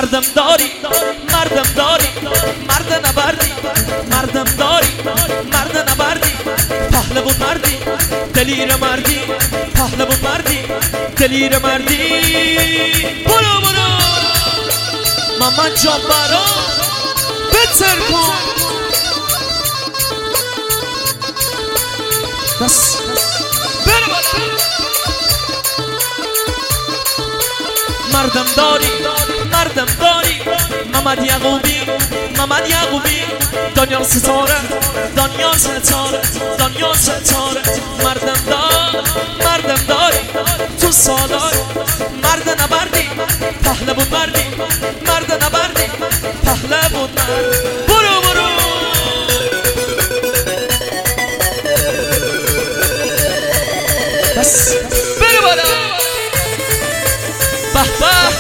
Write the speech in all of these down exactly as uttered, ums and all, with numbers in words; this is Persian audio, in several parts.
مردم داری مردم داری مرد نبردی مردم داری مرد نبردی پهلوان مردی دلیر مردی پهلوان مردی دلیر مردی برو برو مامان جان برا بتر کن بس برو برو مردم داری مردم داری محمد یعقوبی محمد یعقوبی دنیا ستاره دنیا ستاره دنیا ستاره مردم دار مردم داری تو سالار مرد نبردی پهلوان مردی مرد نبردی پهلوان مرد برو برو بس برو بالا به به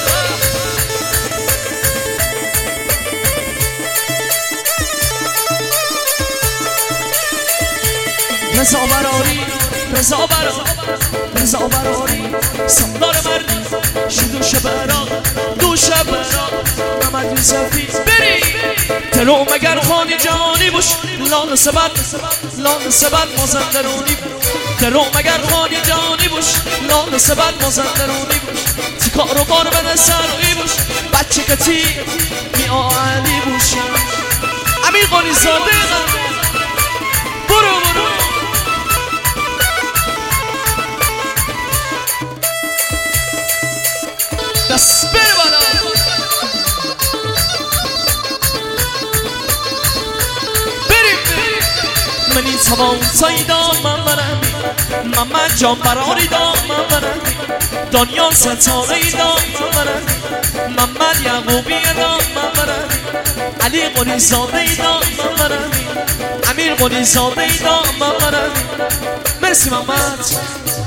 رضا براری رضا براری رضا براری سالار مردی شدوش برا دوش برا محمد یوسفی بری تلو مگر خانی جهانی بوش لان سبت لان سبت مازندرونی تلو مگر خانی جهانی بوش لان سبت مازندرونی بوش تیکار و بار بده سروی بوش بچه کتی می آلی بوشی امیر قانی زاده برو برو دست بر بالا بریم من این توان سایدا من برمی محمد جان براری دا من برمی دنیا ستاره دا من برمی محمد یعقوبی دا من برمی علی قلی زاده دا من برمی امیر قلی زاده دا من برمی مرسی محمد